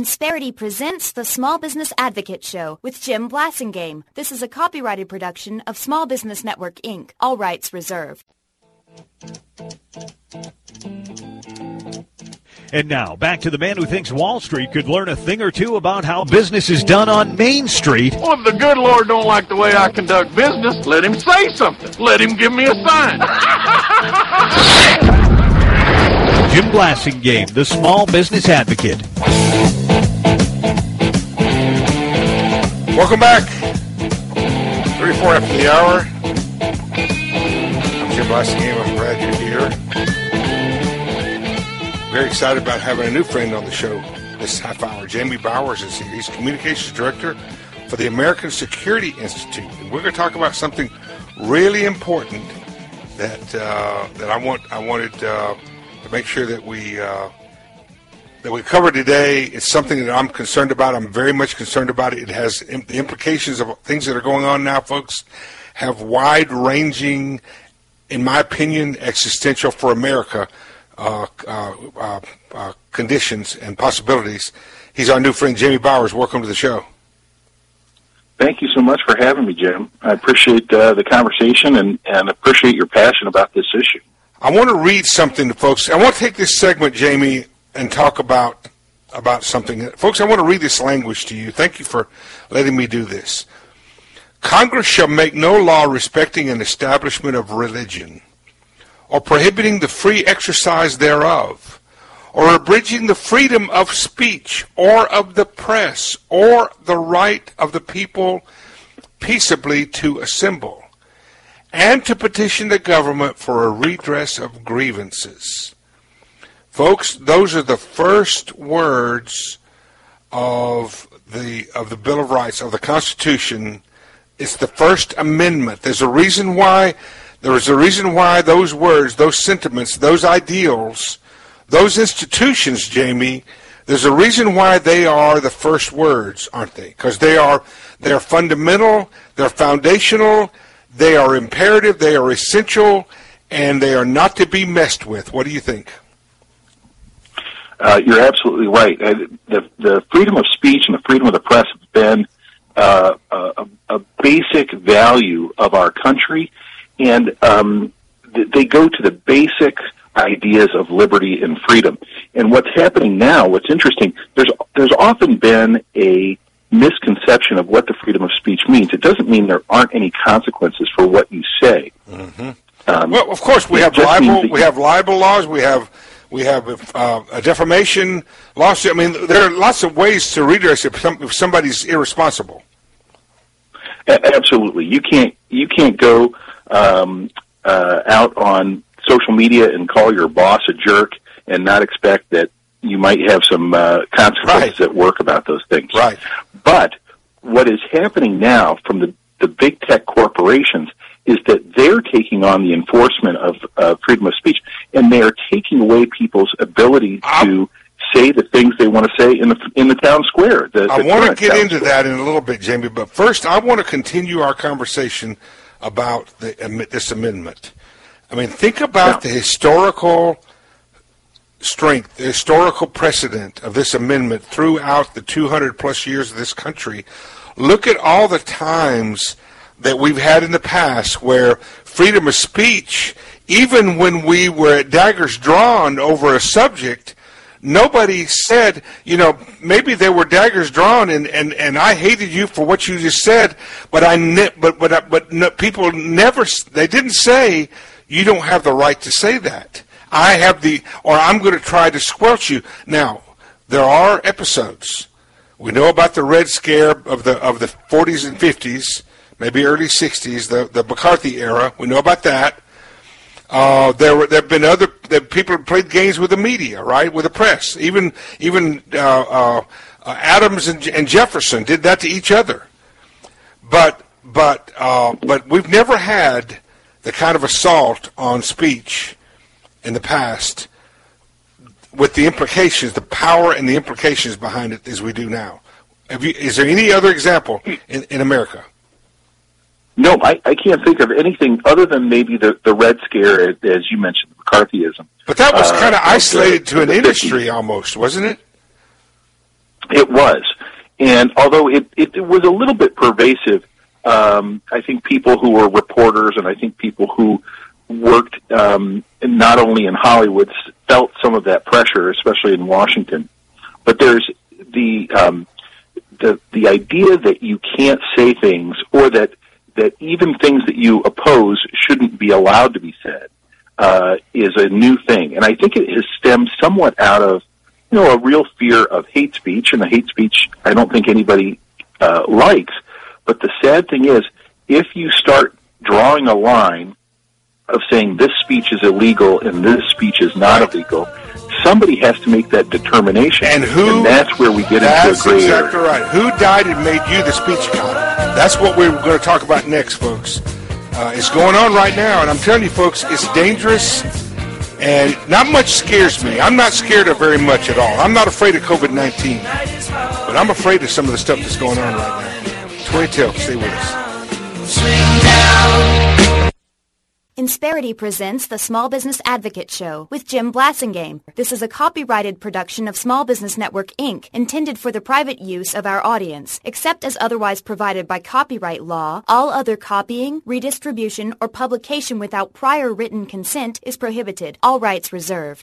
Insperity presents the Small Business Advocate Show with Jim Blasingame. This is a copyrighted production of Small Business Network, Inc. All rights reserved. And now, back to the man who thinks Wall Street could learn a thing or two about how business is done on Main Street. Well, if the good Lord don't like the way I conduct business, let him say something. Let him give me a sign. Jim Blasingame, the Small Business Advocate. Welcome back. 34 after the hour. I'm Jim Blasingame. I'm glad you're here. Very excited about having a new friend on the show this half hour. Jamie Bowers is here. He's Communications Director for the American Security Institute. And we're going to talk about something really important that I wanted to make sure that we cover today. It's something that I'm concerned about. I'm very much concerned about it. It has the implications of things that are going on now, folks, have wide-ranging, in my opinion, existential for America conditions and possibilities. He's our new friend, Jamie Bowers. Welcome to the show. Thank you so much for having me, Jim. I appreciate the conversation and appreciate your passion about this issue. I want to read something to folks. I want to take this segment, Jamie, and talk about something. Folks, I want to read this language to you. Thank you for letting me do this. Congress shall make no law respecting an establishment of religion, or prohibiting the free exercise thereof, or abridging the freedom of speech, or of the press, or the right of the people peaceably to assemble, and to petition the government for a redress of grievances. Folks, those are the first words of the Bill of Rights, of the Constitution. It's the First Amendment. There's a reason why those words, those sentiments, those ideals, those institutions, Jamie, there's a reason why they are the first words, aren't they? Because they're fundamental, they're foundational, they are imperative, they are essential, and they are not to be messed with. What do you think? You're absolutely right. The freedom of speech and the freedom of the press have been a basic value of our country, and they go to the basic ideas of liberty and freedom. And what's happening now, what's interesting, there's often been a misconception of what the freedom of speech means. It doesn't mean there aren't any consequences for what you say. Mm-hmm. Well, of course, we have libel laws, we have a defamation lawsuit. I mean, there are lots of ways to redress it if somebody's irresponsible. Absolutely, you can't go out on social media and call your boss a jerk and not expect that you might have some consequences at work about those things. Right. But what is happening now from the big tech corporations is that they're taking on the enforcement of freedom of speech, and they are taking away people's ability to say the things they want to say in the town square. I want to get into that in a little bit, Jamie, but first I want to continue our conversation about this amendment. I mean, think about the historical strength, the historical precedent of this amendment throughout the 200-plus years of this country. Look at all the times that we've had in the past where freedom of speech, even when we were at daggers drawn over a subject, nobody said, maybe there were daggers drawn and I hated you for what you just said, but people never, they didn't say, you don't have the right to say that. Or I'm going to try to squelch you. Now, there are episodes. We know about the Red Scare of the 40s and 50s, maybe early 60s, the McCarthy era. We know about that. There have been other people who played games with the media, right, with the press. Even Adams and Jefferson did that to each other. But we've never had the kind of assault on speech in the past with the implications, the power and the implications behind it as we do now. Is there any other example in America? No, I can't think of anything other than maybe the Red Scare, as you mentioned, McCarthyism. But that was kind of isolated to an industry almost, wasn't it? It was. And although it was a little bit pervasive, I think people who were reporters and I think people who worked not only in Hollywood felt some of that pressure, especially in Washington. But there's the idea that you can't say things, or that even things that you oppose shouldn't be allowed to be said, is a new thing. And I think it has stemmed somewhat out of, a real fear of hate speech, and the hate speech I don't think anybody likes. But the sad thing is, if you start drawing a line of saying this speech is illegal and this speech is not illegal, somebody has to make that determination. And that's where we get into a gray area. That's exactly right. Who died and made you the speech god? That's what we're going to talk about next, folks. It's going on right now, and I'm telling you, folks, it's dangerous. And not much scares me. I'm not scared of very much at all. I'm not afraid of COVID-19. But I'm afraid of some of the stuff that's going on right now. 2012, stay with us. Insperity presents the Small Business Advocate Show with Jim Blasingame. This is a copyrighted production of Small Business Network, Inc., intended for the private use of our audience. Except as otherwise provided by copyright law, all other copying, redistribution, or publication without prior written consent is prohibited. All rights reserved.